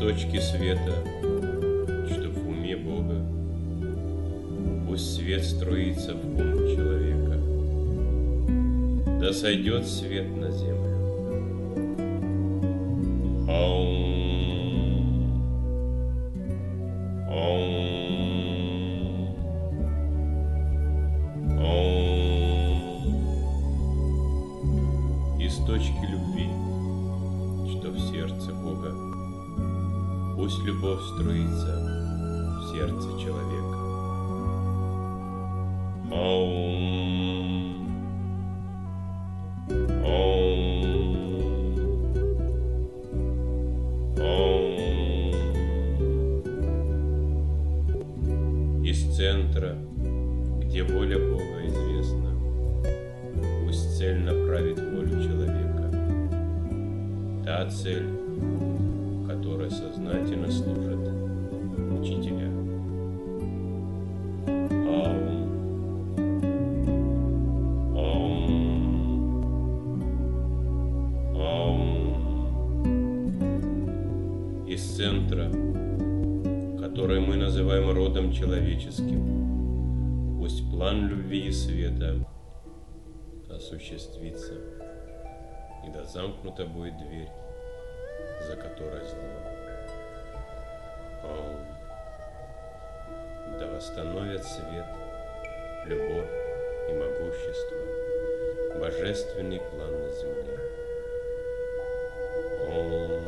точки света, что в уме Бога. Пусть свет струится в ум человека, да сойдет свет на землю. Аум, аум, аум. Из точки любви, что в сердце Бога, пусть любовь струится в сердце человека. Аум, аум, аум. Из центра, где воля Бога известна, пусть цель направит волю человека. Та цель, которой сознательно служат учителя. Аум, аум, аум. Из центра, который мы называем родом человеческим, пусть план любви и света осуществится, и да замкнута будет дверь, за которой зло. Аум. Да восстановят свет, любовь и могущество, божественный план на земле. Аум.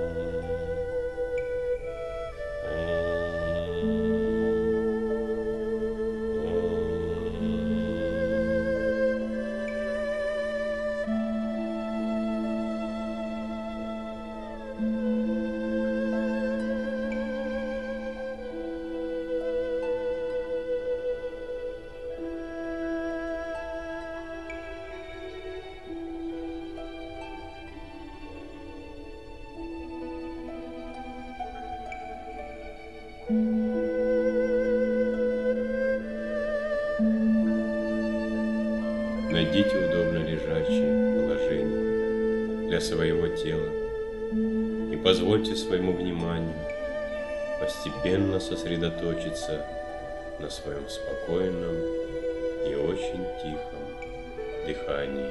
Найдите удобно лежачее положение для своего тела и позвольте своему вниманию постепенно сосредоточиться на своем спокойном и очень тихом дыхании.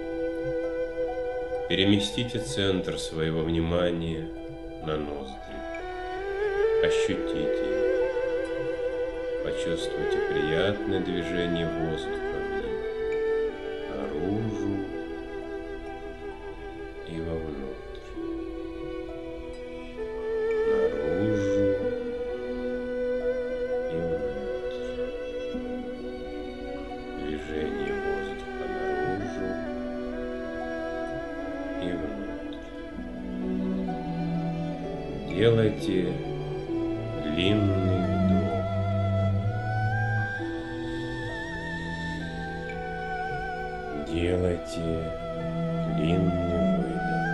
Переместите центр своего внимания на ноздри. Ощутите их. Почувствуйте приятное движение воздуха наружу и вовнутрь. Наружу и внутрь. Движение воздуха наружу и внутрь. Делайте длинный вдох. Делайте длинный выдох.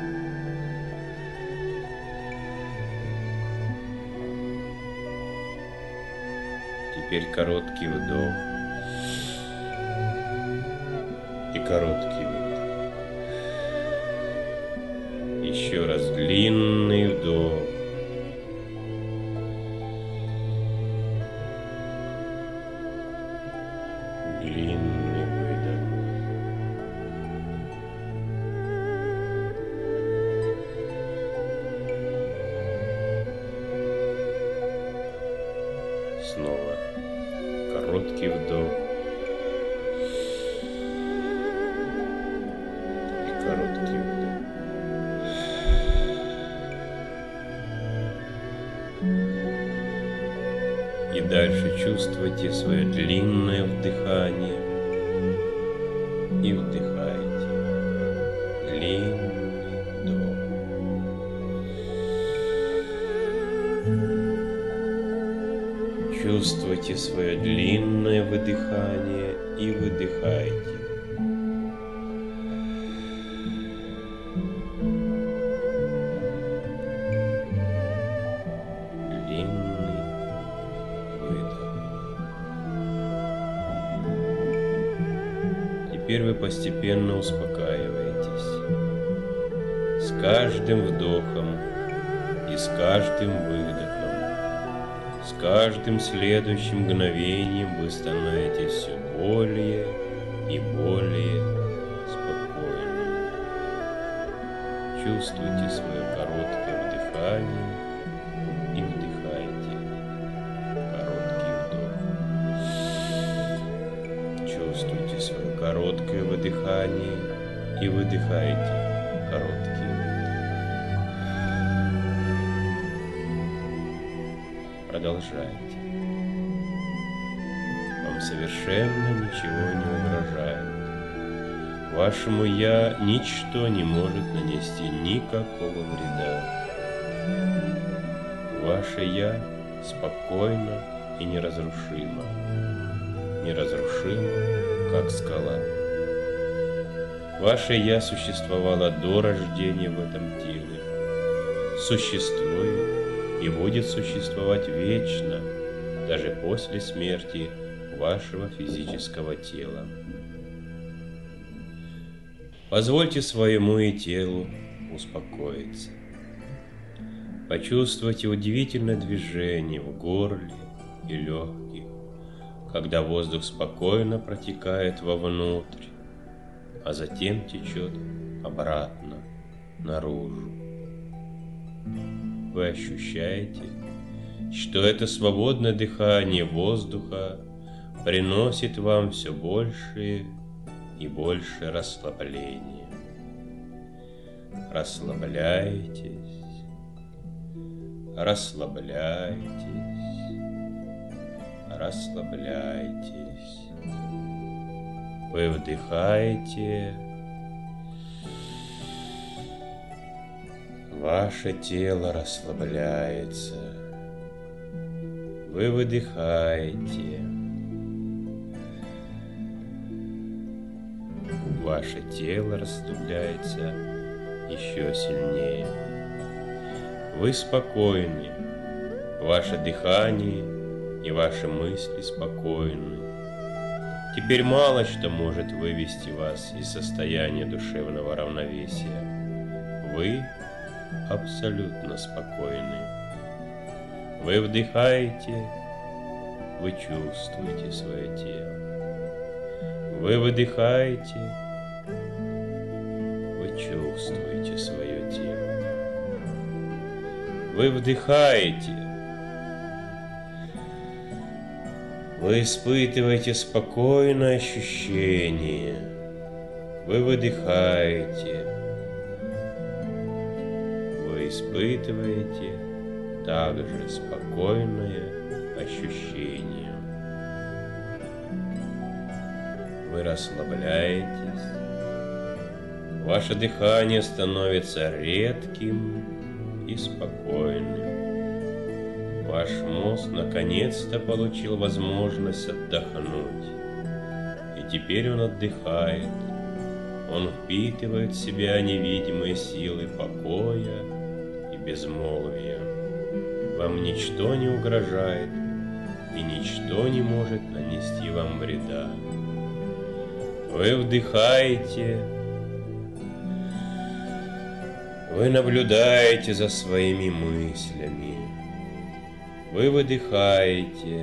Теперь короткий вдох и короткий выдох. Еще раз длинный вдох. Длинный выдох. Снова короткий вдох и короткий вдох. И дальше чувствуйте свое длинное вдыхание и вдыхайте. Длинный вдох. Чувствуйте свое длинное выдыхание и выдыхайте. Длинный выдох. Теперь вы постепенно успокаиваетесь. С каждым вдохом И с каждым выдохом, с каждым следующим мгновением вы становитесь все более и более спокойным. Чувствуйте свое короткое вдыхание и вдыхайте. Короткий вдох. Чувствуйте свое короткое выдыхание и выдыхайте короткий выдох. Продолжайте. Вам совершенно ничего не угрожает. Вашему «я» ничто не может нанести никакого вреда. Ваше «я» спокойно и неразрушимо. Неразрушимо, как скала. Ваше «я» существовало до рождения в этом теле. Существует и будет существовать вечно, даже после смерти вашего физического тела. Позвольте своему и телу успокоиться. Почувствуйте удивительное движение в горле и легких, когда воздух спокойно протекает вовнутрь, а затем течет обратно, наружу. Вы ощущаете, что это свободное дыхание воздуха приносит вам все больше и больше расслабления. Расслабляйтесь, расслабляйтесь, расслабляйтесь. Вы вдыхаете. Ваше тело расслабляется. Вы выдыхаете. Ваше тело расслабляется еще сильнее. Вы спокойны. Ваше дыхание и ваши мысли спокойны. Теперь мало что может вывести вас из состояния душевного равновесия. Вы абсолютно спокойны. Вы вдыхаете, вы чувствуете свое тело. Вы выдыхаете, вы чувствуете свое тело. Вы вдыхаете, вы испытываете спокойное ощущение. Вы выдыхаете, вы испытываете также спокойное ощущение. Вы расслабляетесь, ваше дыхание становится редким и спокойным. Ваш мозг наконец-то получил возможность отдохнуть, и теперь он отдыхает, он впитывает в себя невидимые силы покоя и безмолвия. Вам ничто не угрожает, и ничто не может нанести вам вреда. Вы вдыхаете, вы наблюдаете за своими мыслями. Вы выдыхаете,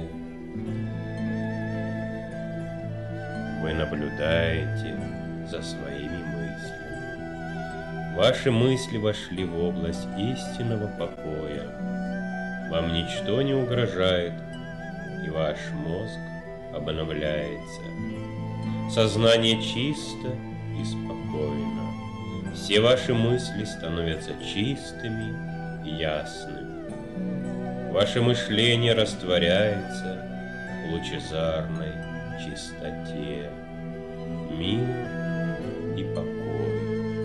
вы наблюдаете за своими мыслями. Ваши мысли вошли в область истинного покоя. Вам ничто не угрожает, и ваш мозг обновляется. Сознание чисто и спокойно. Все ваши мысли становятся чистыми и ясными. Ваше мышление растворяется в лучезарной чистоте. Мир и покой.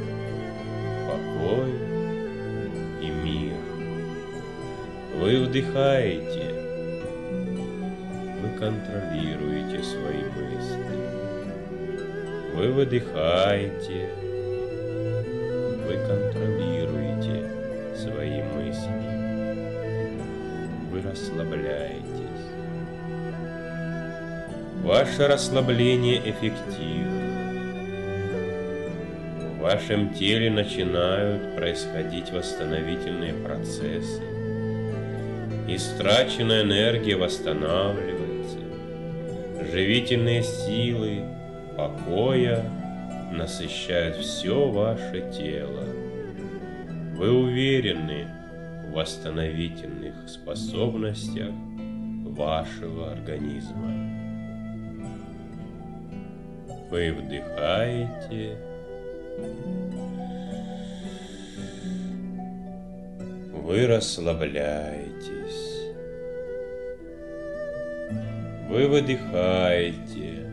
Покой и мир. Вы вдыхаете. Вы контролируете свои мысли. Вы выдыхаете. Вы контролируете свои мысли. Вы расслабляетесь. Ваше расслабление эффективно. вашем теле начинают происходить восстановительные процессы. Истраченная энергия восстанавливается. Живительные силы покоя насыщают все ваше тело. Вы уверены в восстановительных способностях вашего организма. Вы вдыхаете, вы расслабляетесь, вы выдыхаете,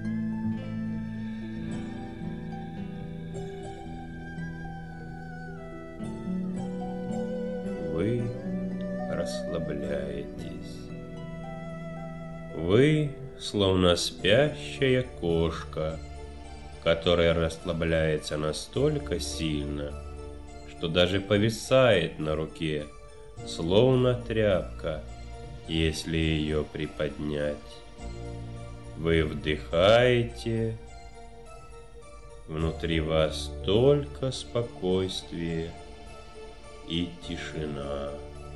вы расслабляетесь. Вы словно спящая кошка, которая расслабляется настолько сильно, что даже повисает на руке, словно тряпка, если ее приподнять. Вы вдыхаете, внутри вас только спокойствие и тишина.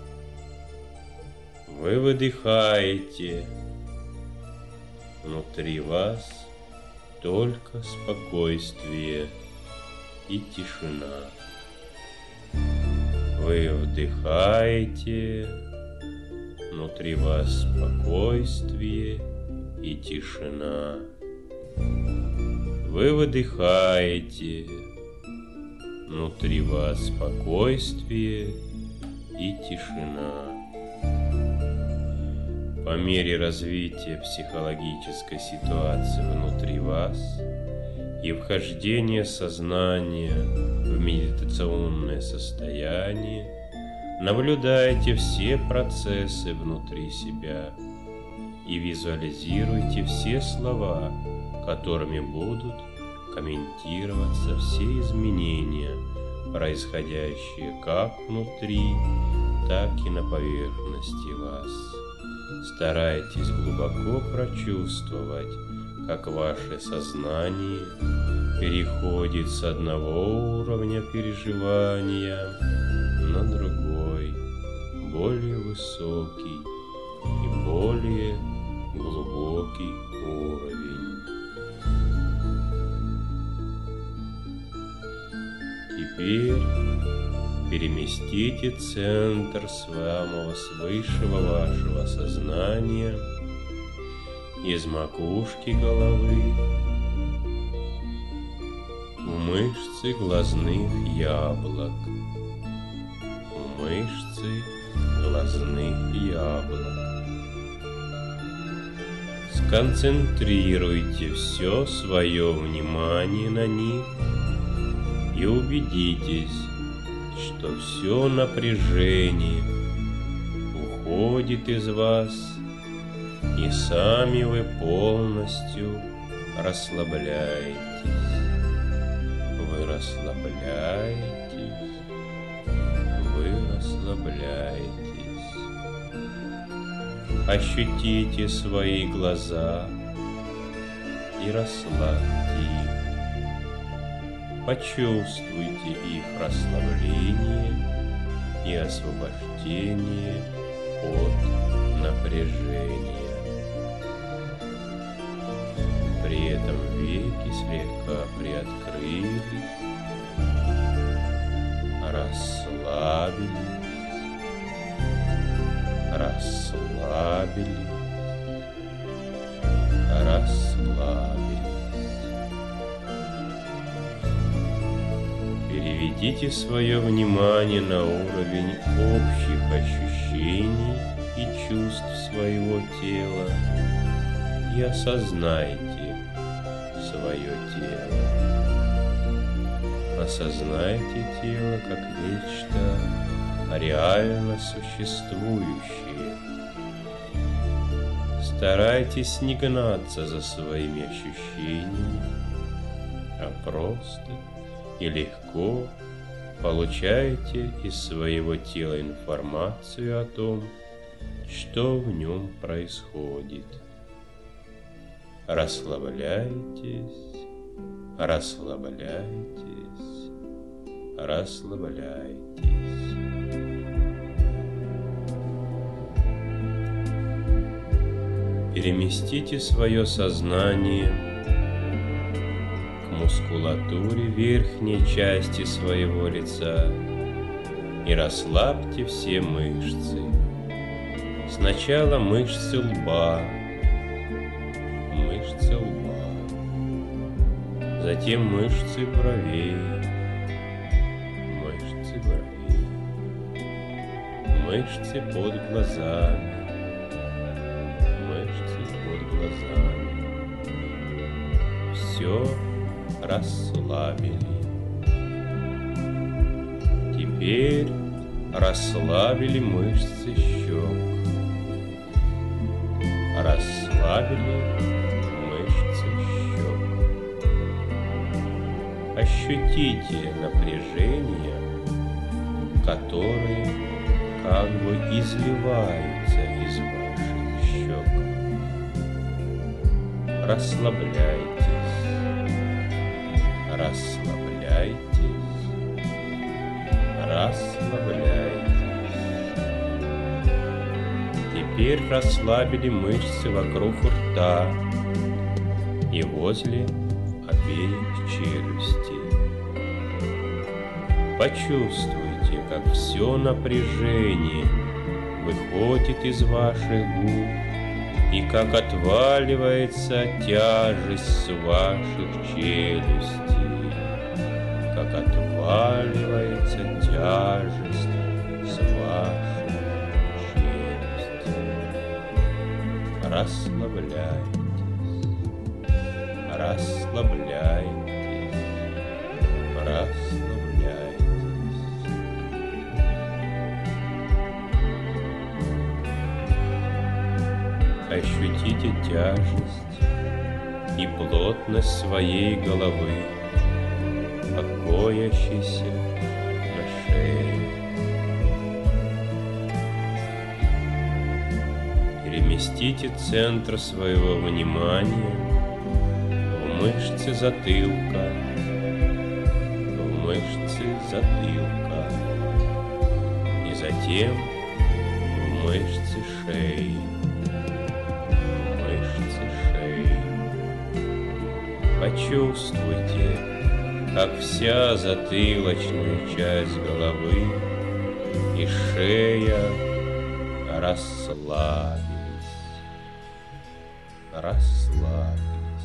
Вы выдыхаете, внутри вас только спокойствие и тишина. Вы вдыхаете, внутри вас спокойствие и тишина. Вы выдыхаете, внутри вас спокойствие и тишина. По мере развития психологической ситуации внутри вас и вхождения сознания в медитационное состояние, наблюдайте все процессы внутри себя и визуализируйте все слова, которыми будут комментироваться все изменения, происходящие как внутри, так и на поверхности вас. Старайтесь глубоко прочувствовать, как ваше сознание переходит с одного уровня переживания на другой, более высокий и более глубокий уровень. Теперь переместите центр самого высшего вашего сознания из макушки головы в мышцы глазных яблок. В мышцы глазных яблок. Сконцентрируйте все свое внимание на них и убедитесь, что все напряжение уходит из вас, и сами вы полностью расслабляетесь. Вы расслабляетесь, вы расслабляетесь. Ощутите свои глаза и расслабьте их. Почувствуйте их расслабление и освобождение от напряжения. При этом веки слегка приоткрылись, расслабились, расслабились, расслабились. Переведите свое внимание на уровень общих ощущений и чувств своего тела и осознайте свое тело. Осознайте тело как нечто реально существующее. Старайтесь не гнаться за своими ощущениями, а просто и легко получаете из своего тела информацию о том, что в нем происходит. Расслабляйтесь, расслабляйтесь, расслабляйтесь. Переместите свое сознание к мускулатуре верхней части своего лица и расслабьте все мышцы. Сначала мышцы лба, затем мышцы бровей, мышцы под глазами, все расслабили. Теперь расслабили мышцы щек, расслабили мышцы щек. Ощутите напряжение, которые как бы изливаются из ваших щек. Расслабляйтесь, расслабляйтесь, расслабляйтесь. Теперь расслабили мышцы вокруг рта и возле обеих челюстей. Почувствуйте, как все напряжение выходит из ваших губ и как отваливается тяжесть с ваших челюстей, как отваливается тяжесть с ваших челюстей. Расслабляйтесь, расслабляйтесь, расслабляйтесь. Ощутите тяжесть и плотность своей головы, покоящейся на шее. Переместите центр своего внимания в мышцы затылка, и затем в мышцы шеи. Почувствуйте, как вся затылочная часть головы и шея расслабились.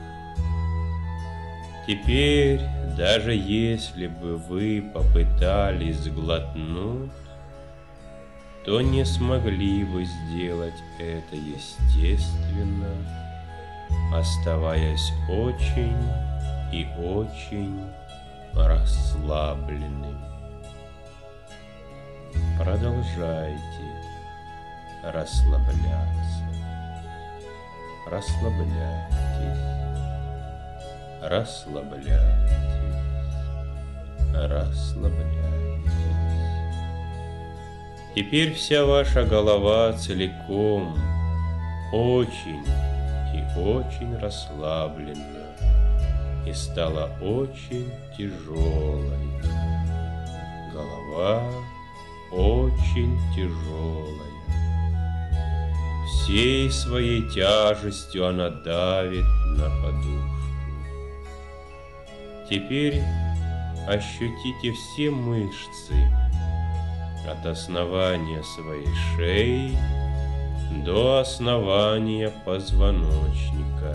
Теперь, даже если бы вы попытались сглотнуть, то не смогли бы сделать это естественно, оставаясь очень и очень расслабленным. Продолжайте расслабляться. Расслабляйтесь, расслабляйтесь, расслабляйтесь. Теперь вся ваша голова целиком очень и очень расслаблена и стала очень тяжелой. Голова очень тяжелая. Всей своей тяжестью она давит на подушку. Теперь ощутите все мышцы от основания своей шеи до основания позвоночника,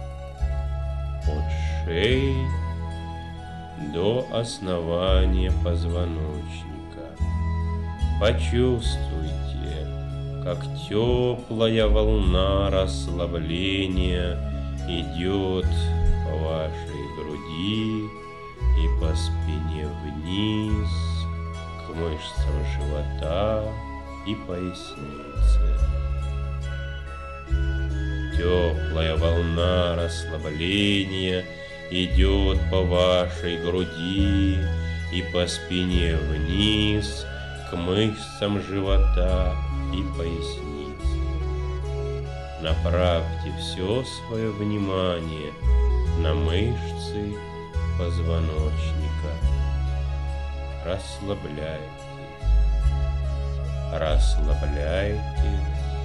от шеи до основания позвоночника. Почувствуйте, как теплая волна расслабления идет по вашей груди и по спине вниз, к мышцам живота и поясницы. Теплая волна расслабления идет по вашей груди и по спине вниз, к мышцам живота и поясницы. Направьте все свое внимание на мышцы позвоночника. Расслабляйтесь, расслабляйтесь,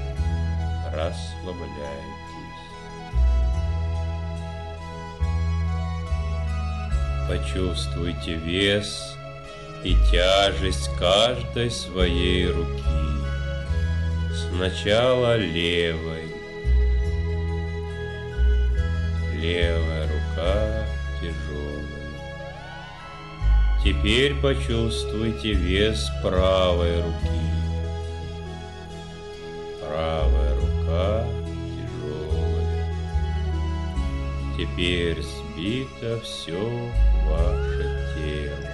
расслабляйтесь. Почувствуйте вес и тяжесть каждой своей руки. Сначала левой. Левая рука тяжелая. Теперь почувствуйте вес правой руки. Правая рука тяжелая. Теперь сбито все ваше тело.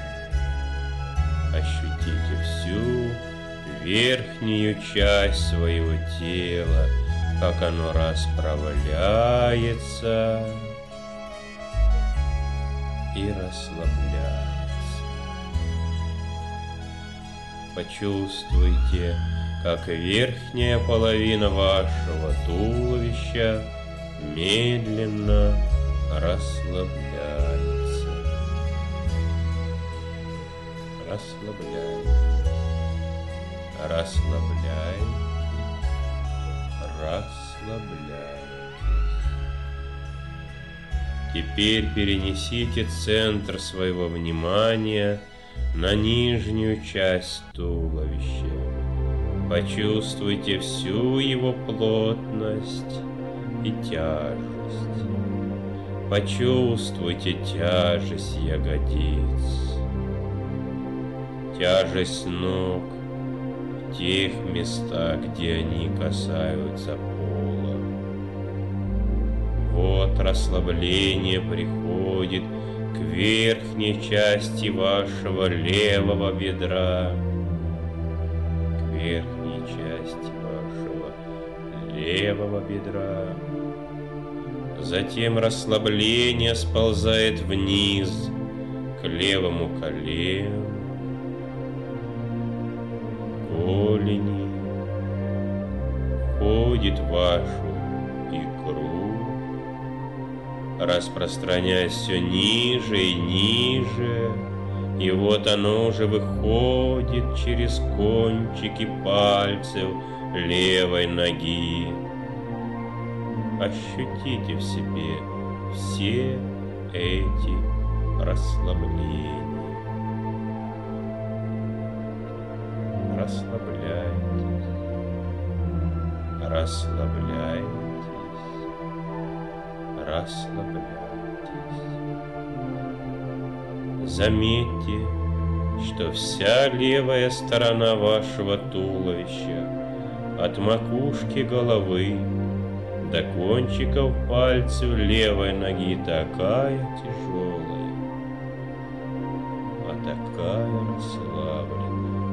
Ощутите всю верхнюю часть своего тела, как оно расправляется и расслабляется. Почувствуйте, как верхняя половина вашего туловища медленно расслабляется. Расслабляйтесь, расслабляйтесь, расслабляйтесь. Теперь перенесите центр своего внимания на нижнюю часть туловища. Почувствуйте всю его плотность и тяжесть. Почувствуйте тяжесть ягодиц, тяжесть ног в тех местах, где они касаются пола. Вот расслабление приходит к верхней части вашего левого бедра, к верхней части вашего левого бедра. Затем расслабление сползает вниз к левому колену, голени, входит в вашу икру, распространяясь все ниже и ниже, и вот оно уже выходит через кончики пальцев левой ноги. Ощутите в себе все эти расслабления. Расслабляйтесь, расслабляйтесь, расслабляйтесь. Заметьте, что вся левая сторона вашего туловища от макушки головы до кончиков пальцев левой ноги такая тяжелая, а такая расслабленная.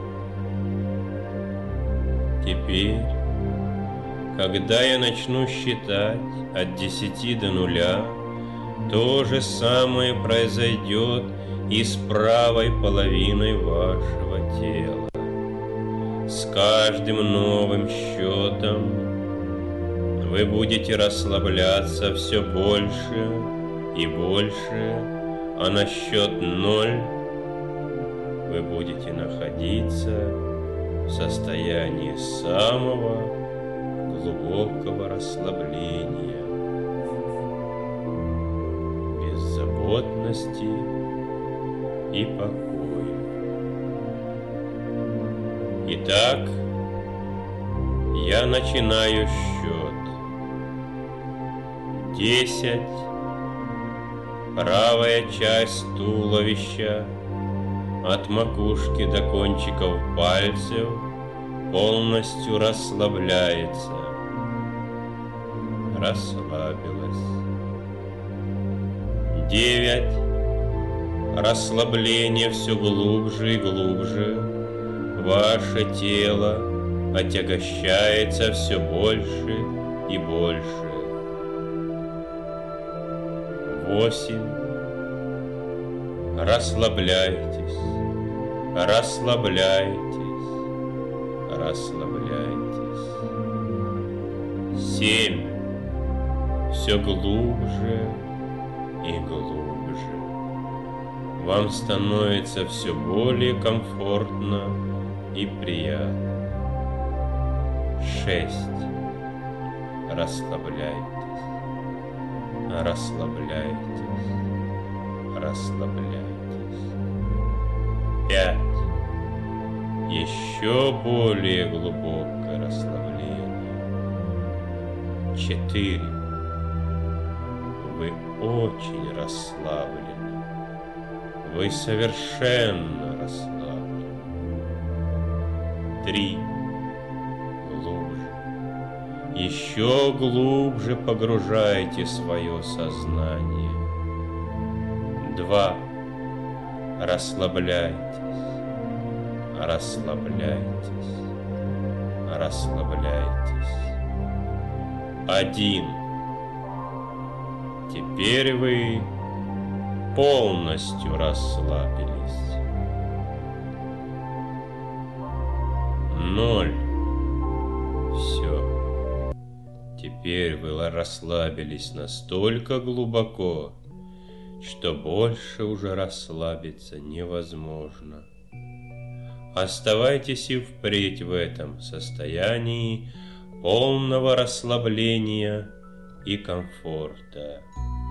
Теперь, когда я начну считать от 10 до 0, то же самое произойдет и с правой половиной вашего тела. С каждым новым счетом вы будете расслабляться все больше и больше, а на счет 0 вы будете находиться в состоянии самого глубокого расслабления, беззаботности и покоя. Итак, я начинаю счет. 10. Правая часть туловища от макушки до кончиков пальцев полностью расслабляется. Расслабилась. 9. Расслабление все глубже и глубже. Ваше тело отягощается все больше и больше. 8. Расслабляйтесь, расслабляйтесь, расслабляйтесь. 7. Все глубже и глубже. вам становится все более комфортно и приятно. 6. Расслабляйтесь, расслабляйтесь, расслабляйтесь. 5. Еще более глубокое расслабление. 4. Вы очень расслаблены. Вы совершенно расслаблены. 3. Глубже. Еще глубже погружайте свое сознание. 2. Расслабляйтесь, расслабляйтесь, расслабляйтесь. 1. Теперь вы полностью расслабились. 0. Все. Теперь вы расслабились настолько глубоко, что больше уже расслабиться невозможно. Оставайтесь и впредь в этом состоянии полного расслабления и комфорта.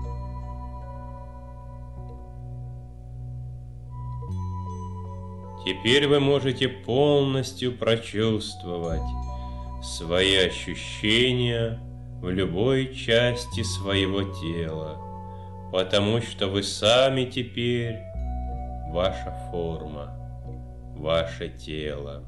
Теперь вы можете полностью прочувствовать свои ощущения в любой части своего тела, потому что вы сами теперь ваша форма, ваше тело.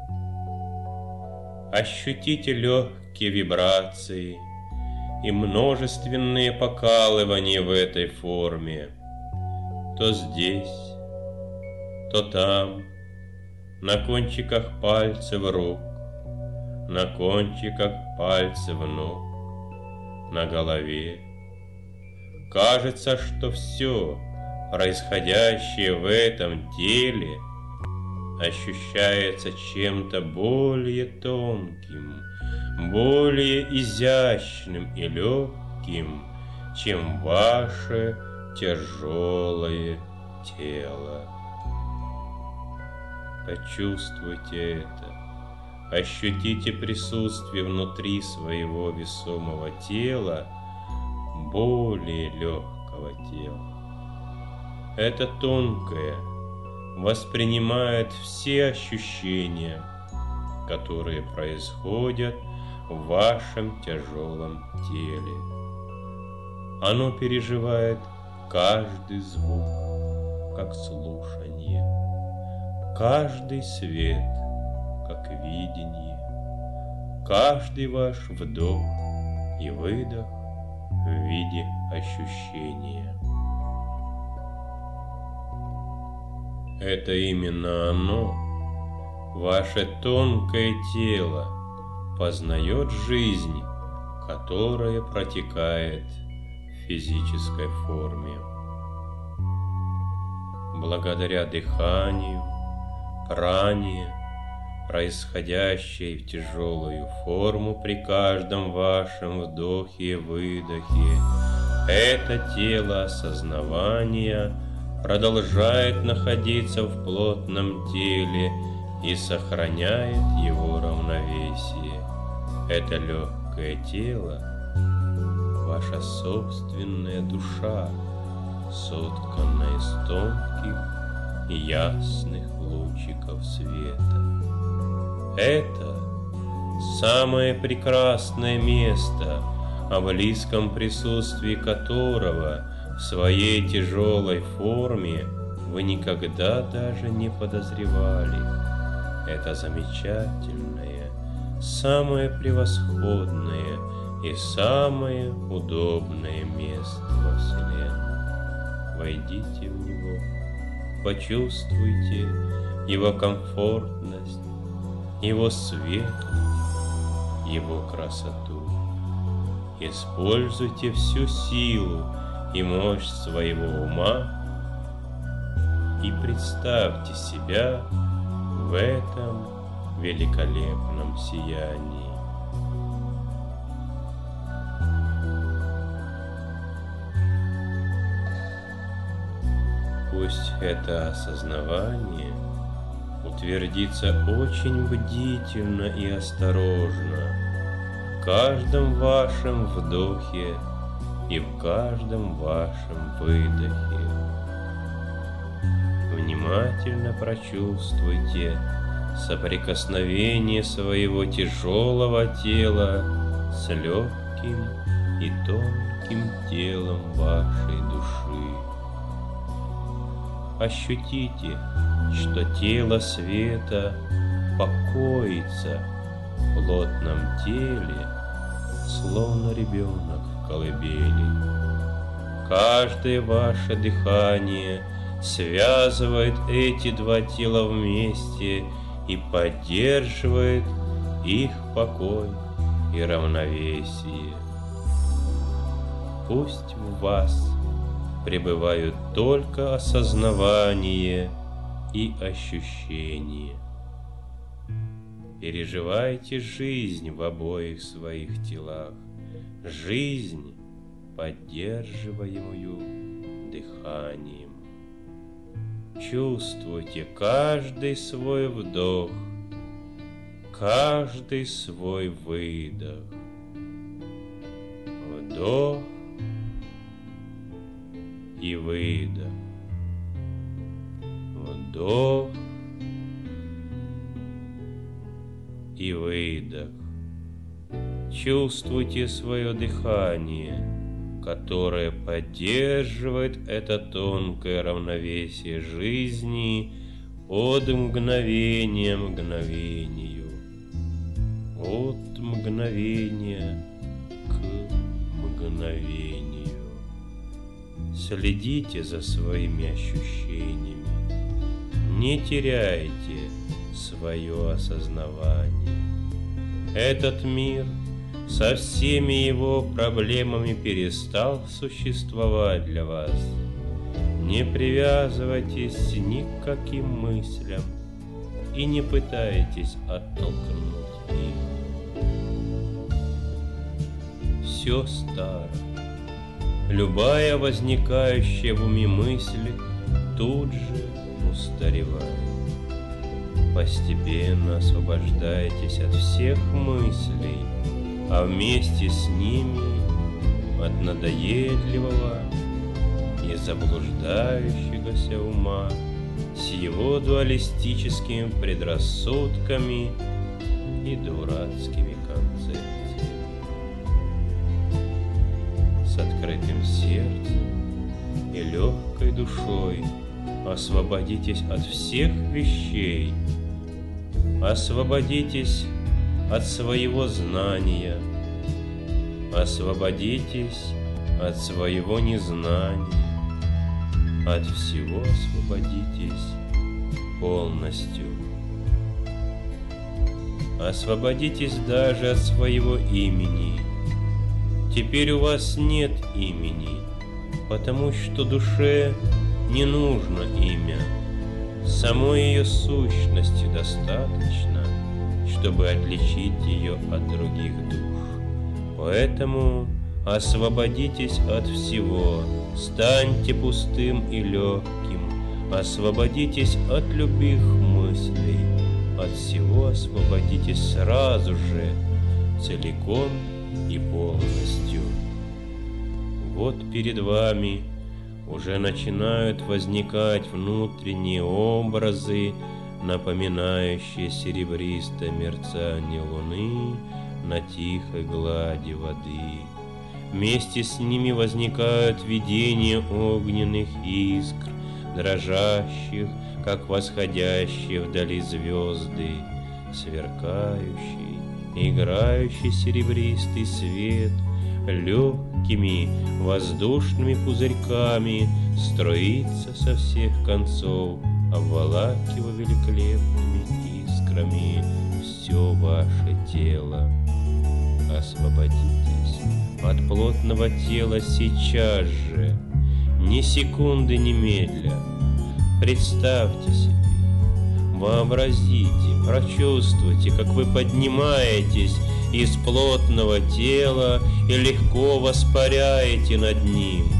Ощутите легкие вибрации и множественные покалывания в этой форме, то здесь, то там, на кончиках пальцев рук, на кончиках пальцев ног, на голове. Кажется, что все происходящее в этом теле ощущается чем-то более тонким, более изящным и легким, чем ваше тяжелое тело. Почувствуйте это, ощутите присутствие внутри своего весомого тела, более легкого тела. Это тонкое воспринимает все ощущения, которые происходят в вашем тяжелом теле. Оно переживает каждый звук, как слушание, каждый свет, как видение, каждый ваш вдох и выдох в виде ощущения. Это именно оно, ваше тонкое тело, познает жизнь, которая протекает в физической форме. Благодаря дыханию, пране, происходящей в тяжелую форму при каждом вашем вдохе и выдохе, это тело осознавания продолжает находиться в плотном теле и сохраняет его равновесие. Это легкое тело, ваша собственная душа, сотканная из тонких и ясных лучиков света. Это самое прекрасное место, о близком присутствии которого в своей тяжелой форме вы никогда даже не подозревали. Это замечательное, самое превосходное и самое удобное место во Вселенной. Войдите в него, почувствуйте его комфортность, его свет, его красоту. Используйте всю силу и мощь своего ума и представьте себя в этом великолепном сиянии. Пусть это осознавание утвердится очень бдительно и осторожно в каждом вашем вдохе и в каждом вашем выдохе. Внимательно прочувствуйте соприкосновение своего тяжелого тела с легким и тонким телом вашей души. Ощутите, что тело света покоится в плотном теле, словно ребенок в колыбели. Каждое ваше дыхание связывает эти два тела вместе и поддерживает их покой и равновесие. Пусть в вас пребывают только осознавание и ощущение. Переживайте жизнь в обоих своих телах, жизнь, поддерживаемую дыханием. Чувствуйте каждый свой вдох, каждый свой выдох. Вдох и выдох. Вдох и выдох. Чувствуйте свое дыхание, которое поддерживает это тонкое равновесие жизни от мгновения к мгновению, от мгновения к мгновению. Следите за своими ощущениями, не теряйте свое осознавание. Этот мир со всеми его проблемами перестал существовать для вас. Не привязывайтесь ни к каким мыслям и не пытайтесь оттолкнуть их. Все старо. Любая возникающая в уме мысль тут же устаревает. Постепенно освобождайтесь от всех мыслей, а вместе с ними от надоедливого и заблуждающегося ума с его дуалистическими предрассудками и дурацкими концепциями. С открытым сердцем и легкой душой освободитесь от всех вещей, освободитесь от своего знания, освободитесь от своего незнания, от всего освободитесь полностью. Освободитесь даже от своего имени. Теперь у вас нет имени, потому что душе не нужно имя. Самой ее сущности достаточно, чтобы отличить ее от других душ. Поэтому освободитесь от всего, станьте пустым и легким, освободитесь от любых мыслей, от всего освободитесь сразу же, целиком и полностью. Вот перед вами уже начинают возникать внутренние образы, напоминающие серебристое мерцание луны на тихой глади воды. Вместе с ними возникают видения огненных искр, дрожащих, как восходящие вдали звезды, сверкающий, играющий серебристый свет, легкими воздушными пузырьками струится со всех концов, обволакивая великолепными искрами все ваше тело. Освободитесь от плотного тела сейчас же, ни секунды немедля. Представьте себе, вообразите, прочувствуйте, как вы поднимаетесь из плотного тела и легко воспаряете над ним.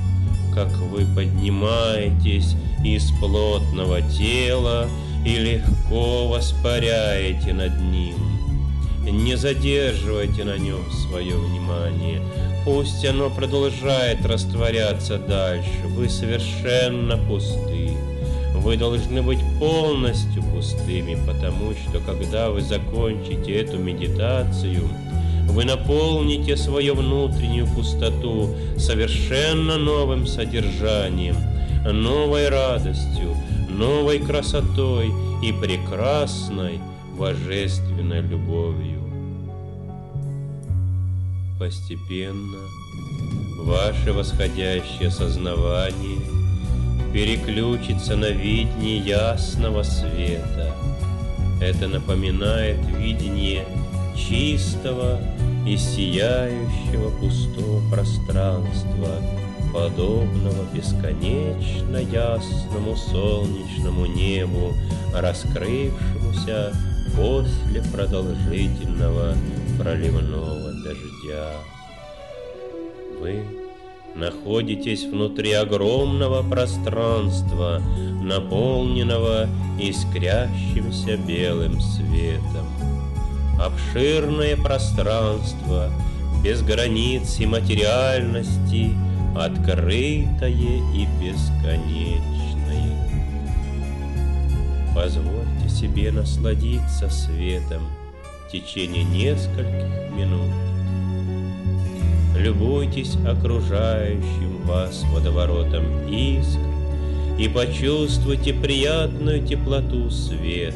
как вы поднимаетесь из плотного тела и легко воспаряете над ним. Не задерживайте на нем свое внимание, пусть оно продолжает растворяться дальше. Вы совершенно пусты. Вы должны быть полностью пустыми, потому что когда вы закончите эту медитацию, вы наполните свою внутреннюю пустоту совершенно новым содержанием, новой радостью, новой красотой и прекрасной божественной любовью. Постепенно ваше восходящее сознавание переключится на видение ясного света. Это напоминает видение чистого и сияющего пустого пространства, подобного бесконечно ясному солнечному небу, раскрывшемуся после продолжительного проливного дождя. Вы находитесь внутри огромного пространства, наполненного искрящимся белым светом. Обширное пространство, без границ и материальности, открытое и бесконечное. Позвольте себе насладиться светом в течение нескольких минут. Любуйтесь окружающим вас водоворотом искр и почувствуйте приятную теплоту света.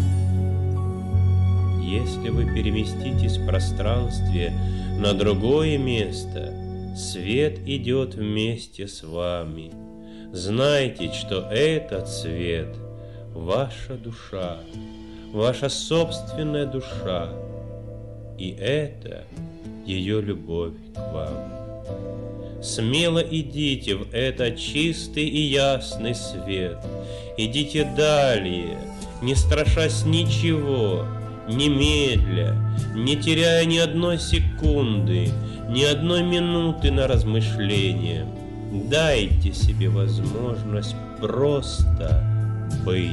Если вы переместитесь в пространстве на другое место, свет идет вместе с вами. Знайте, что этот свет – ваша душа, ваша собственная душа, и это ее любовь к вам. Смело идите в этот чистый и ясный свет. Идите далее, не страшась ничего, немедля, не теряя ни одной секунды, ни одной минуты на размышление. Дайте себе возможность просто быть.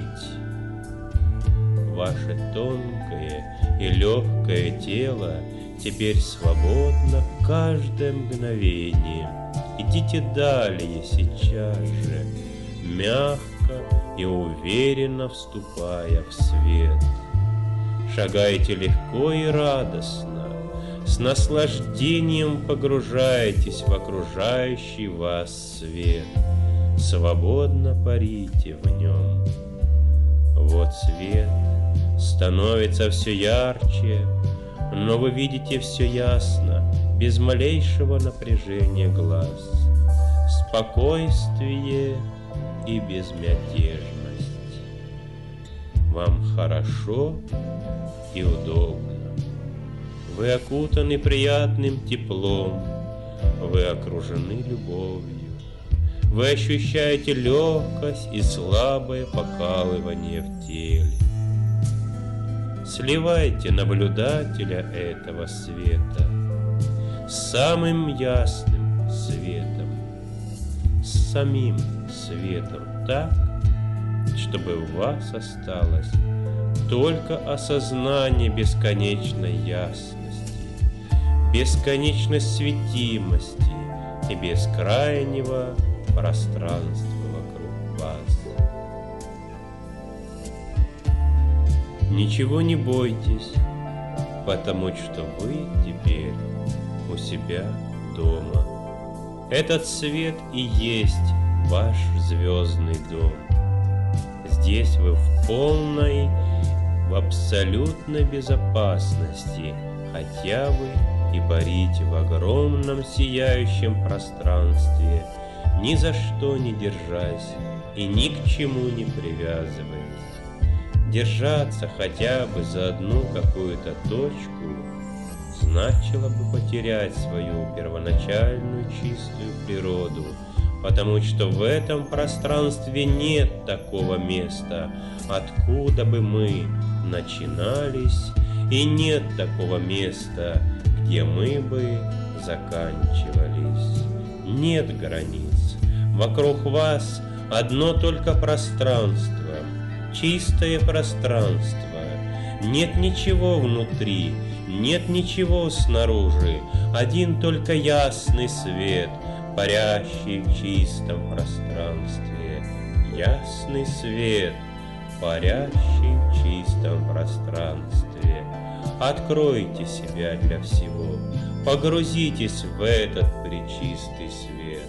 Ваше тонкое и легкое тело теперь свободно каждое мгновение. Идите далее сейчас же, мягко и уверенно вступая в свет. Шагайте легко и радостно, с наслаждением погружайтесь в окружающий вас свет, свободно парите в нем. Вот свет становится все ярче, но вы видите все ясно, без малейшего напряжения глаз, спокойствие и безмятежность. Вам хорошо и удобно. Вы окутаны приятным теплом, вы окружены любовью. Вы ощущаете легкость и слабое покалывание в теле. Сливайте наблюдателя этого света с самым ясным светом, с самим светом, так, чтобы в вас осталось только осознание бесконечной ясности, бесконечной светимости и бескрайнего пространства вокруг вас. Ничего не бойтесь, потому что вы теперь у себя дома. Этот свет и есть ваш звездный дом. Здесь вы в полной, в абсолютной безопасности, хотя вы и парите в огромном сияющем пространстве, ни за что не держась и ни к чему не привязываясь. Держаться хотя бы за одну какую-то точку значило бы потерять свою первоначальную чистую природу, потому что в этом пространстве нет такого места, откуда бы мы начинались, и нет такого места, где мы бы заканчивались. Нет границ. Вокруг вас одно только пространство, чистое пространство. Нет ничего внутри, нет ничего снаружи, один только ясный свет, парящий в чистом пространстве. Ясный свет, парящий в чистом пространстве. Откройте себя для всего, погрузитесь в этот пречистый свет.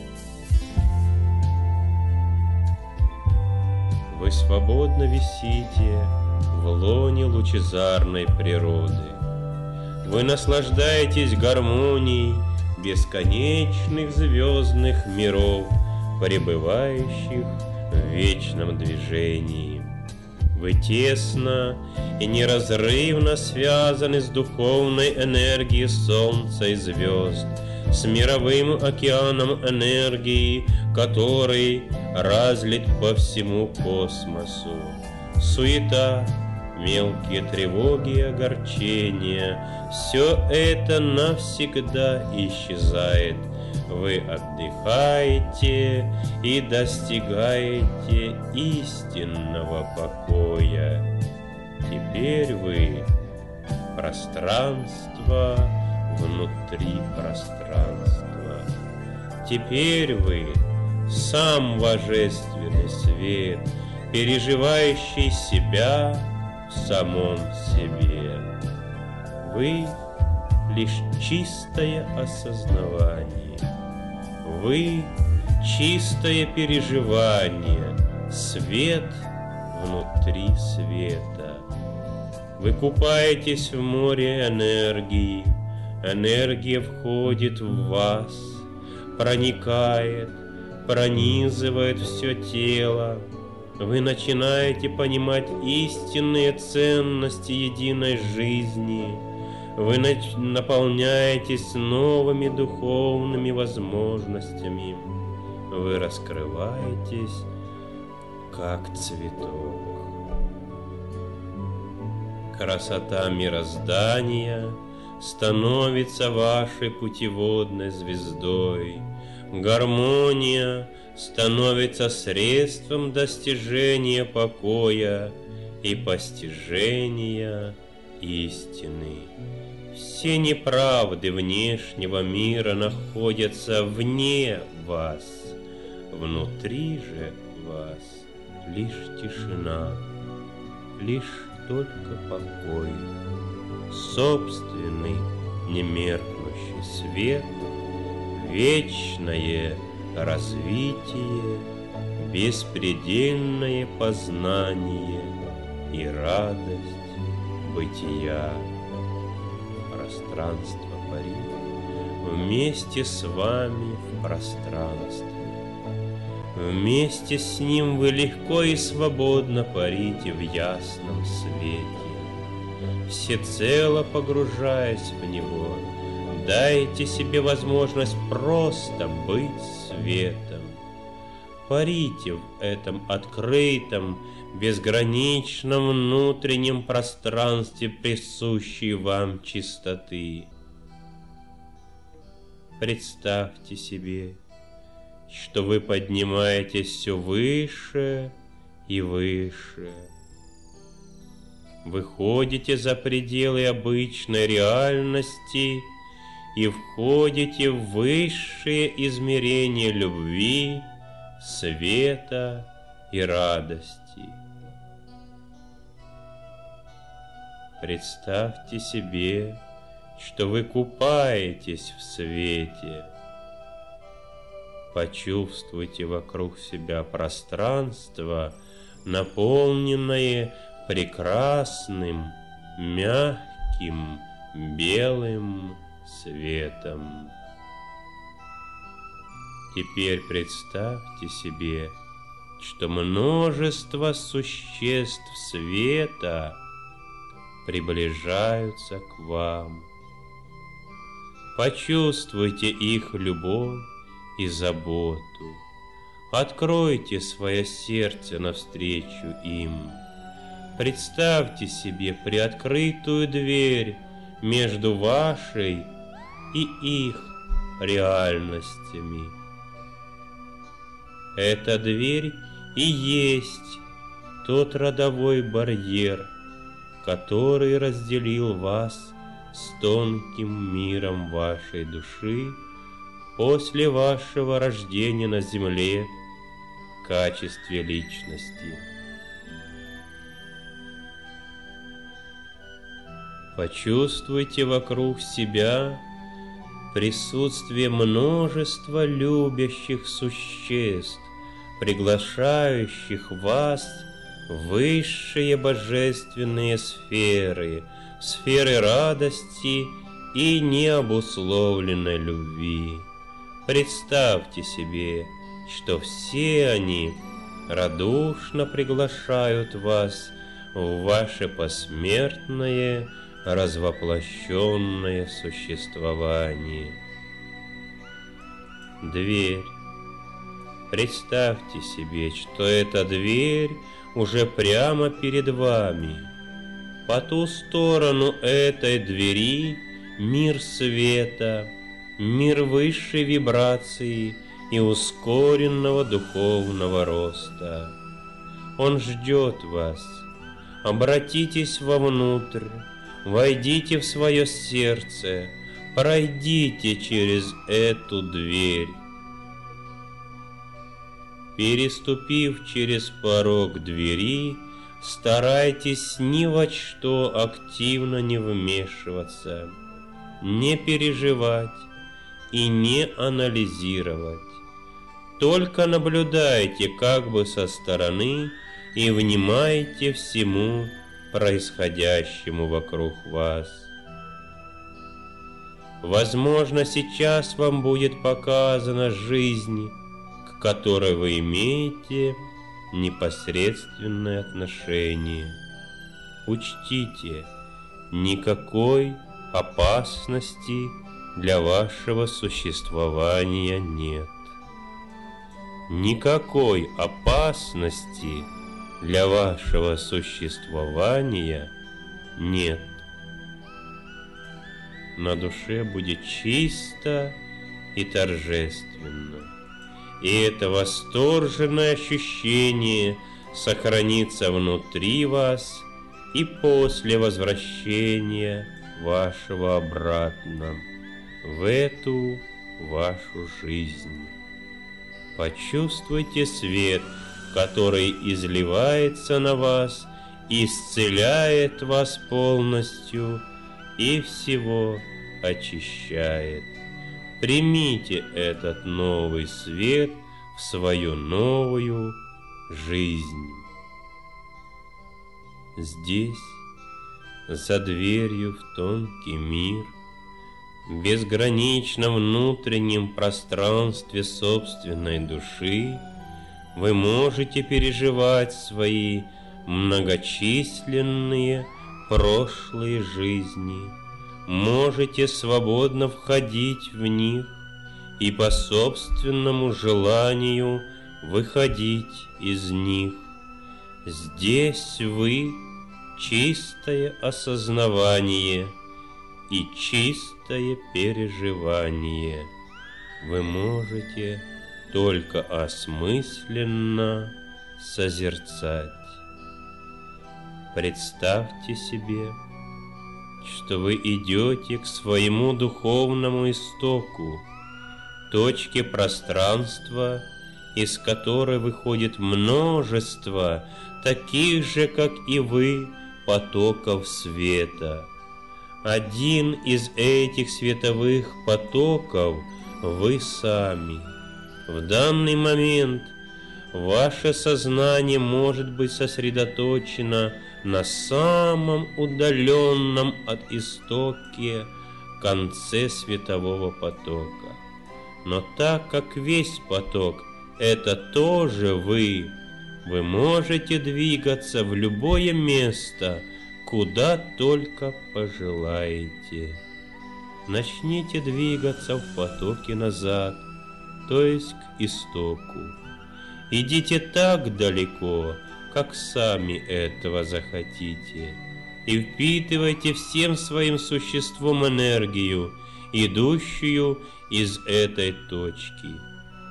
Вы свободно висите в лоне лучезарной природы. Вы наслаждаетесь гармонией бесконечных звездных миров, пребывающих в вечном движении. Вы тесно и неразрывно связаны с духовной энергией солнца и звезд, с мировым океаном энергии, который разлит по всему космосу. Суета, мелкие тревоги и огорчения — все это навсегда исчезает. Вы отдыхаете и достигаете истинного покоя. Теперь вы — пространство внутри пространства. Теперь вы — сам божественный свет, переживающий себя в самом себе. Вы — лишь чистое осознавание. Вы — чистое переживание, свет внутри света. Вы купаетесь в море энергии. Энергия входит в вас, проникает, пронизывает все тело. Вы начинаете понимать истинные ценности единой жизни. Вы наполняетесь новыми духовными возможностями. Вы раскрываетесь, как цветок. Красота мироздания становится вашей путеводной звездой. Гармония становится средством достижения покоя и постижения истины. Все неправды внешнего мира находятся вне вас. Внутри же вас лишь тишина, лишь только покой, собственный немеркнущий свет, вечное развитие, беспредельное познание и радость бытия. Пространство парит вместе с вами в пространстве. Вместе с ним вы легко и свободно парите в ясном свете. Всецело погружаясь в него, дайте себе возможность просто быть светом. Парите в этом открытом, безграничном внутреннем пространстве присущей вам чистоты. Представьте себе, что вы поднимаетесь все выше и выше. Выходите за пределы обычной реальности и входите в высшие измерения любви, света и радости. Представьте себе, что вы купаетесь в свете. Почувствуйте вокруг себя пространство, наполненное прекрасным, мягким, белым светом. Теперь представьте себе, что множество существ света приближаются к вам. Почувствуйте их любовь и заботу. Откройте свое сердце навстречу им. Представьте себе приоткрытую дверь между вашей и их реальностями. Эта дверь и есть тот родовой барьер, который разделил вас с тонким миром вашей души после вашего рождения на земле в качестве личности. Почувствуйте вокруг себя присутствие множества любящих существ, приглашающих вас в высшие божественные сферы, сферы радости и необусловленной любви. Представьте себе, что все они радушно приглашают вас в ваше посмертное, развоплощенное существование. Дверь. Представьте себе, что эта дверь уже прямо перед вами. По ту сторону этой двери мир света, мир высшей вибрации и ускоренного духовного роста. Он ждет вас. Обратитесь вовнутрь, войдите в свое сердце, пройдите через эту дверь. Переступив через порог двери, старайтесь ни во что активно не вмешиваться, не переживать и не анализировать. Только наблюдайте как бы со стороны и внимайте всему происходящему вокруг вас. Возможно, сейчас вам будет показана жизнь, к которой вы имеете непосредственное отношение. Учтите, никакой опасности для вашего существования нет. Никакой опасности для вашего существования нет. На душе будет чисто и торжественно, и это восторженное ощущение сохранится внутри вас и после возвращения вашего обратно в эту вашу жизнь. Почувствуйте свет, который изливается на вас, исцеляет вас полностью и всего очищает. Примите этот новый свет в свою новую жизнь. Здесь, за дверью в тонкий мир, в безграничном внутреннем пространстве собственной души, вы можете переживать свои многочисленные прошлые жизни, можете свободно входить в них и по собственному желанию выходить из них. Здесь вы чистое осознавание и чистое переживание. Вы можете только осмысленно созерцать. Представьте себе, что вы идете к своему духовному истоку, точке пространства, из которой выходит множество таких же, как и вы, потоков света. Один из этих световых потоков вы сами. В данный момент ваше сознание может быть сосредоточено на самом удаленном от истока конце светового потока. Но так как весь поток — это тоже вы можете двигаться в любое место, куда только пожелаете. Начните двигаться в потоке назад, то есть к истоку. Идите так далеко, как сами этого захотите, и впитывайте всем своим существом энергию, идущую из этой точки.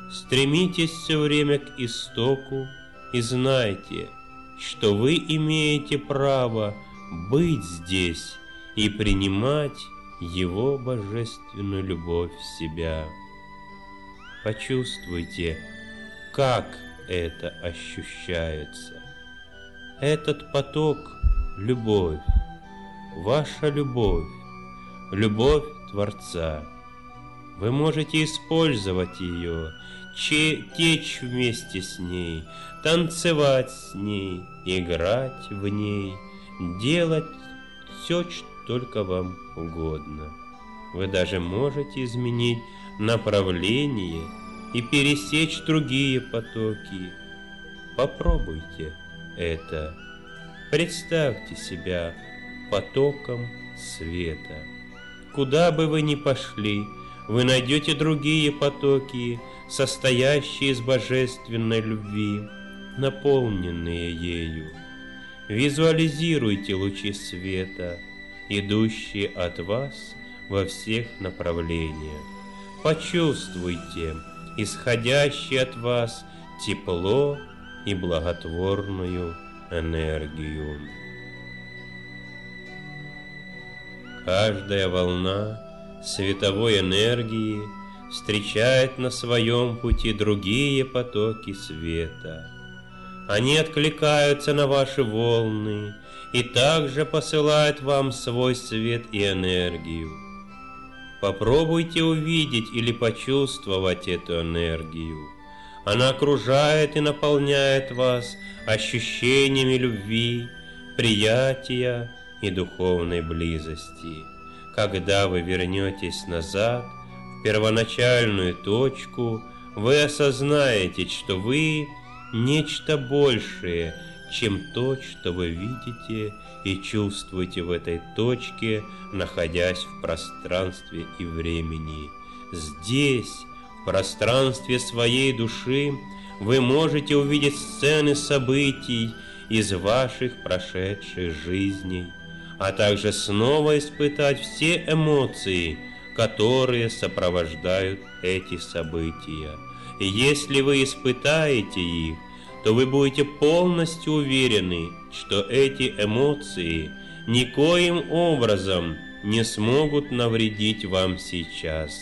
Стремитесь все время к истоку и знайте, что вы имеете право быть здесь и принимать Его божественную любовь в себя. Почувствуйте, как это ощущается. Этот поток — любовь, ваша любовь, любовь Творца. Вы можете использовать ее, течь вместе с ней, танцевать с ней, играть в ней, делать все, что только вам угодно. Вы даже можете изменить направление и пересечь другие потоки. Попробуйте это. Представьте себя потоком света. Куда бы вы ни пошли, вы найдете другие потоки, состоящие из божественной любви, наполненные ею. Визуализируйте лучи света, идущие от вас во всех направлениях. Почувствуйте исходящее от вас тепло и благотворную энергию. Каждая волна световой энергии встречает на своем пути другие потоки света. Они откликаются на ваши волны и также посылают вам свой свет и энергию. Попробуйте увидеть или почувствовать эту энергию. Она окружает и наполняет вас ощущениями любви, приятия и духовной близости. Когда вы вернетесь назад, в первоначальную точку, вы осознаете, что вы нечто большее, чем то, что вы видите и чувствуете в этой точке, находясь в пространстве и времени. Здесь, в пространстве своей души, вы можете увидеть сцены событий из ваших прошедших жизней, а также снова испытать все эмоции, которые сопровождают эти события. И если вы испытаете их, то вы будете полностью уверены, что эти эмоции никоим образом не смогут навредить вам сейчас.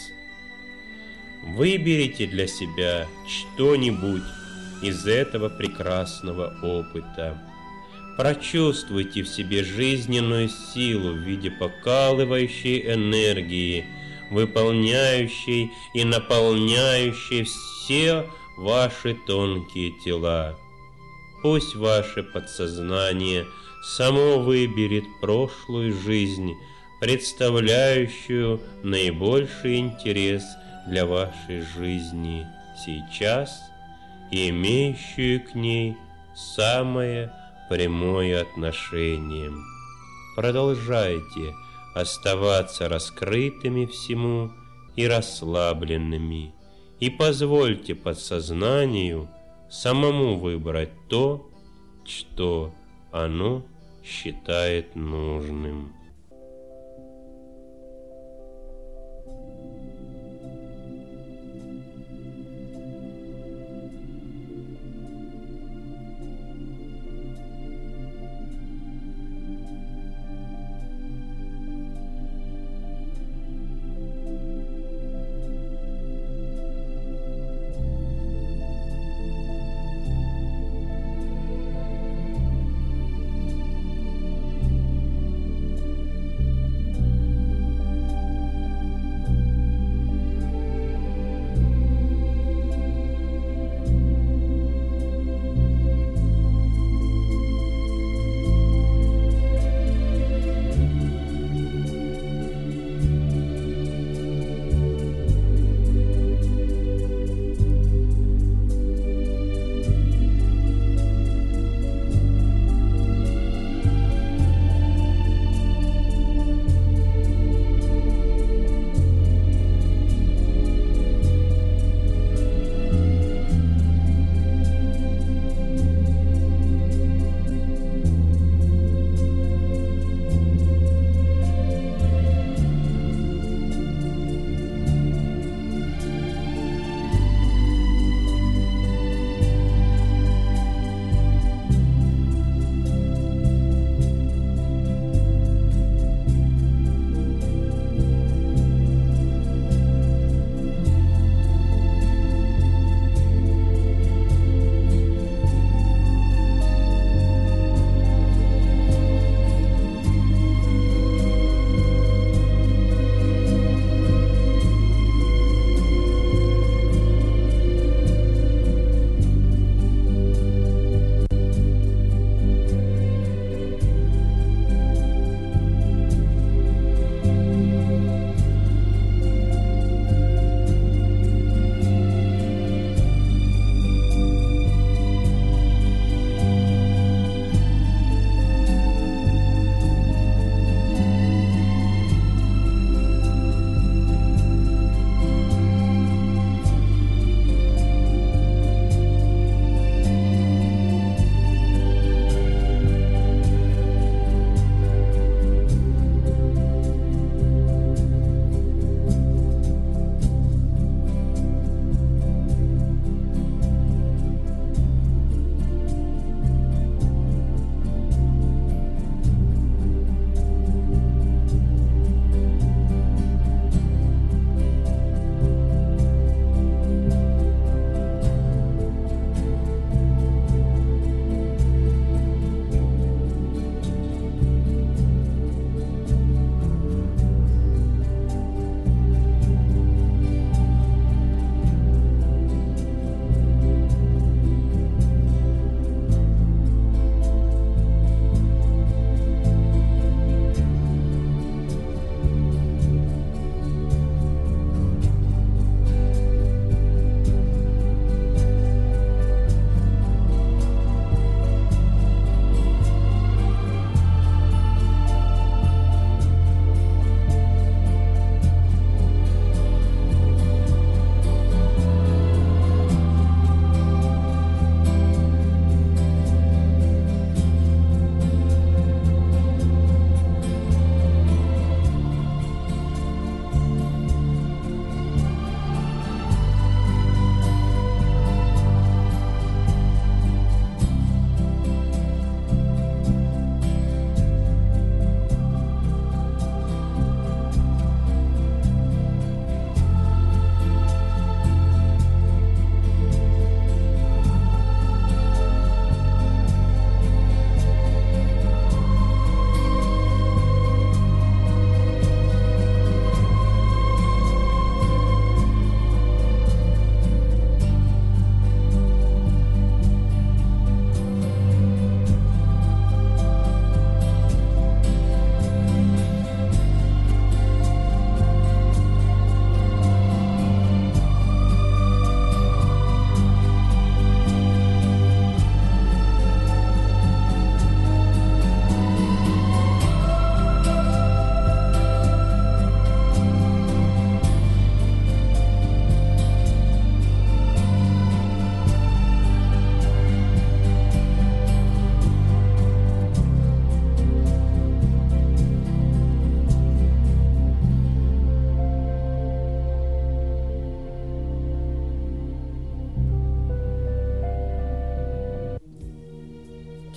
Выберите для себя что-нибудь из этого прекрасного опыта. Прочувствуйте в себе жизненную силу в виде покалывающей энергии, выполняющей и наполняющей все ваши тонкие тела. Пусть ваше подсознание само выберет прошлую жизнь, представляющую наибольший интерес для вашей жизни сейчас и имеющую к ней самое прямое отношение. Продолжайте оставаться раскрытыми всему и расслабленными, и позвольте подсознанию самому выбрать то, что оно считает нужным.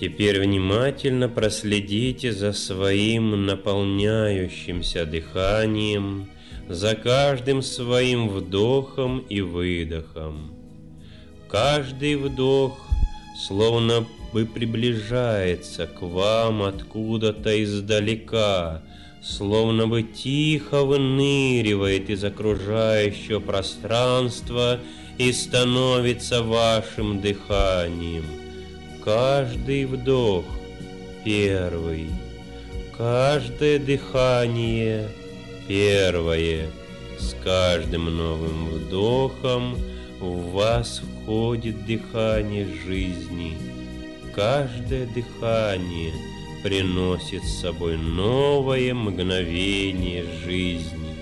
Теперь внимательно проследите за своим наполняющимся дыханием, за каждым своим вдохом и выдохом. Каждый вдох словно бы приближается к вам откуда-то издалека, словно бы тихо выныривает из окружающего пространства и становится вашим дыханием. Каждый вдох первый, каждое дыхание первое. С каждым новым вдохом в вас входит дыхание жизни. Каждое дыхание приносит с собой новое мгновение жизни.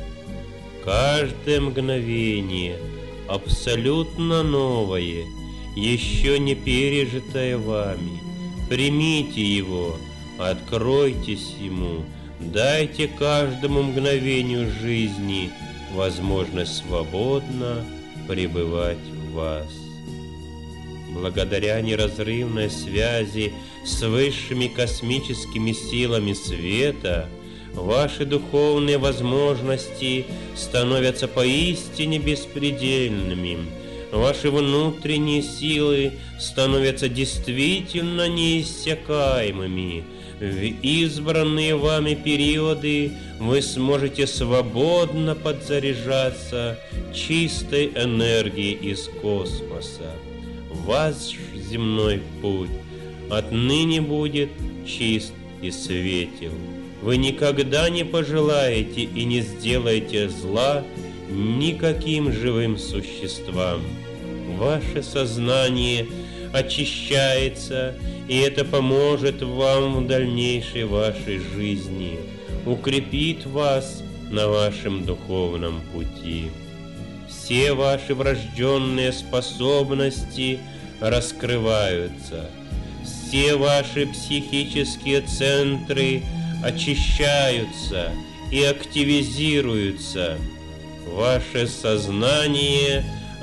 Каждое мгновение абсолютно новое, еще не пережитое вами. Примите его, откройтесь ему, дайте каждому мгновению жизни возможность свободно пребывать в вас. Благодаря неразрывной связи с высшими космическими силами света, ваши духовные возможности становятся поистине беспредельными. Ваши внутренние силы становятся действительно неиссякаемыми. В избранные вами периоды вы сможете свободно подзаряжаться чистой энергией из космоса. Ваш земной путь отныне будет чист и светел. Вы никогда не пожелаете и не сделаете зла никаким живым существам. Ваше сознание очищается, и это поможет вам в дальнейшей вашей жизни, укрепит вас на вашем духовном пути. Все ваши врожденные способности раскрываются, все ваши психические центры очищаются и активизируются. Ваше сознание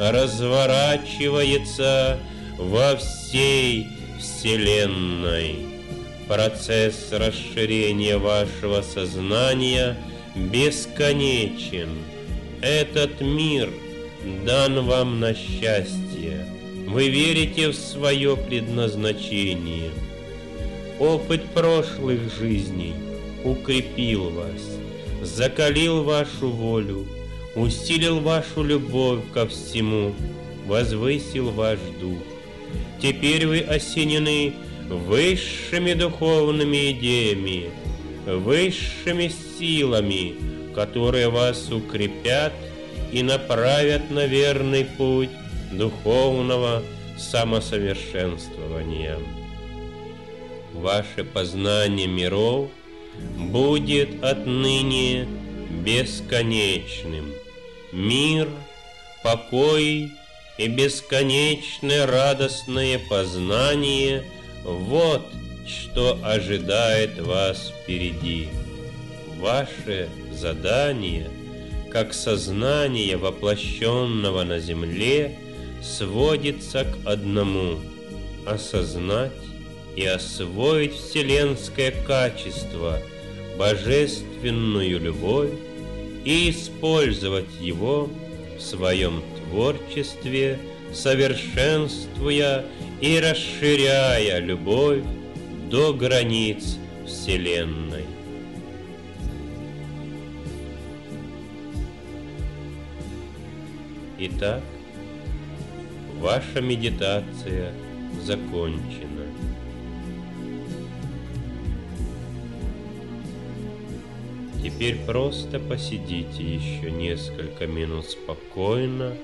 разворачивается во всей Вселенной. Процесс расширения вашего сознания бесконечен. Этот мир дан вам на счастье. Вы верите в свое предназначение. Опыт прошлых жизней укрепил вас, закалил вашу волю, усилил вашу любовь ко всему, возвысил ваш дух. Теперь вы осенены высшими духовными идеями, высшими силами, которые вас укрепят и направят на верный путь духовного самосовершенствования. Ваше познание миров будет отныне бесконечным. Мир, покой и бесконечное радостное познание – вот что ожидает вас впереди. Ваше задание, как сознание воплощенного на земле, сводится к одному – осознать и освоить вселенское качество, божественную любовь, и использовать его в своем творчестве, совершенствуя и расширяя любовь до границ Вселенной. Итак, ваша медитация закончена. Теперь просто посидите еще несколько минут спокойно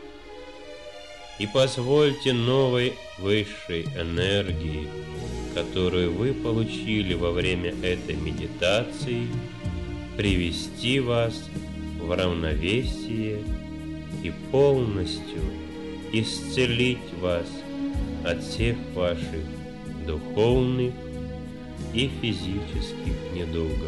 и позвольте новой высшей энергии, которую вы получили во время этой медитации, привести вас в равновесие и полностью исцелить вас от всех ваших духовных и физических недугов.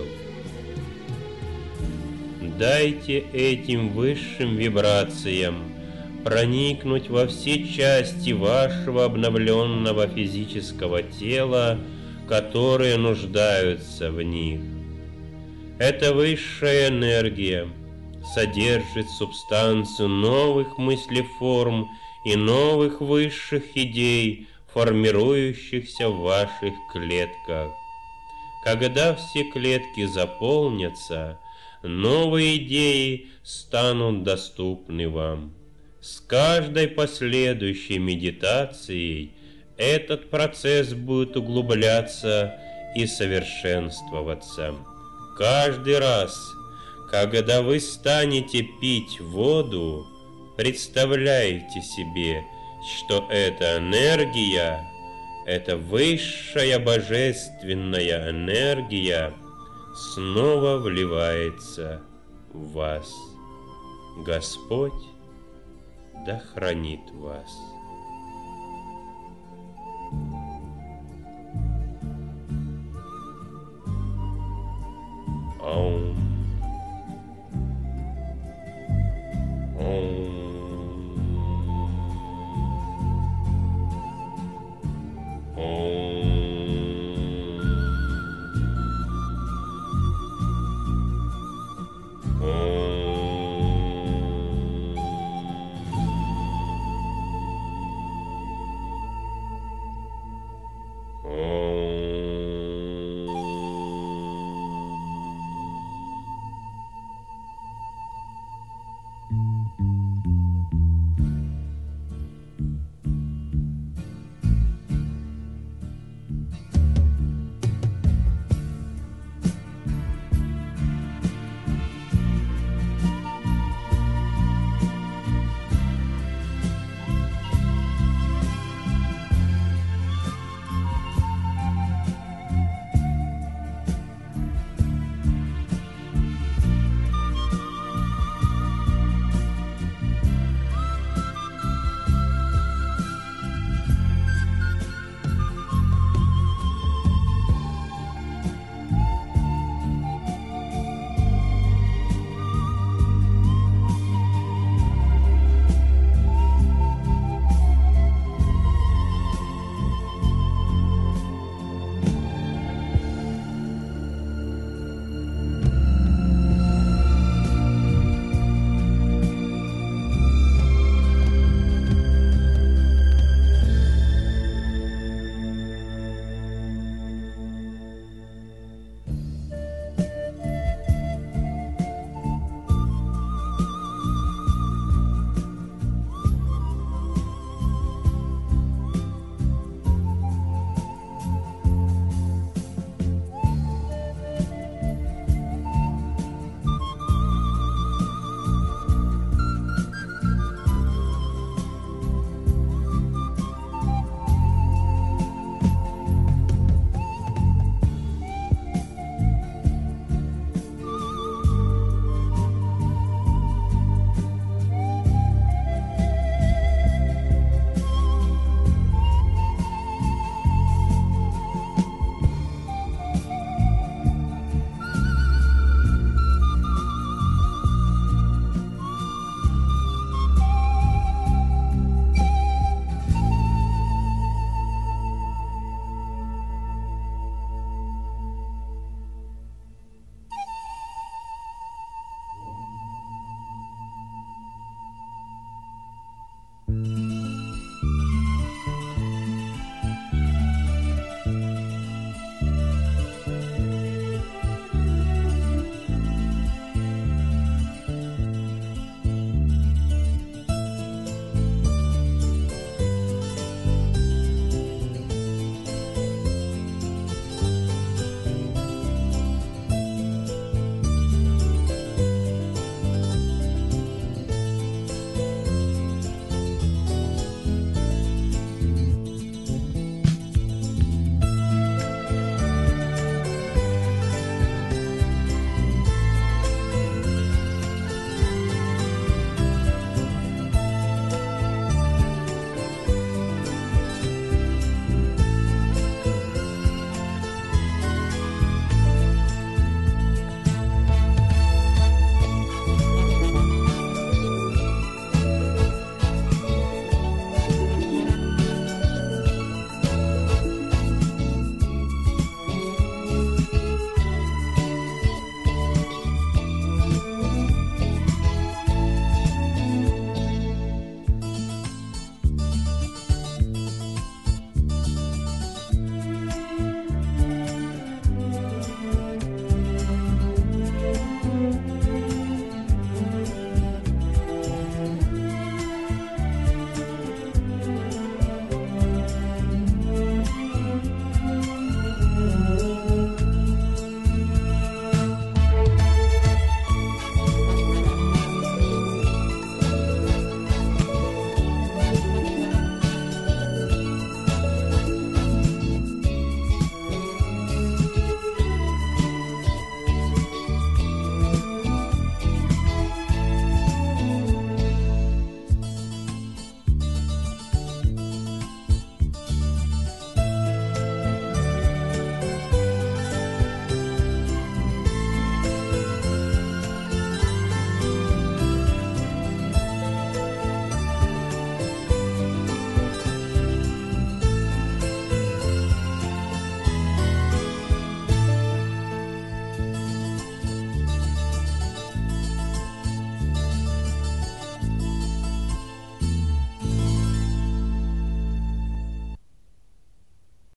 Дайте этим высшим вибрациям проникнуть во все части вашего обновленного физического тела, которые нуждаются в них. Эта высшая энергия содержит субстанцию новых мыслеформ и новых высших идей, формирующихся в ваших клетках. Когда все клетки заполнятся, новые идеи станут доступны вам. С каждой последующей медитацией этот процесс будет углубляться и совершенствоваться. Каждый раз, когда вы станете пить воду, представляйте себе, что эта энергия, эта высшая божественная энергия снова вливается в вас. Господь да хранит вас. Ом. Ом. Oh.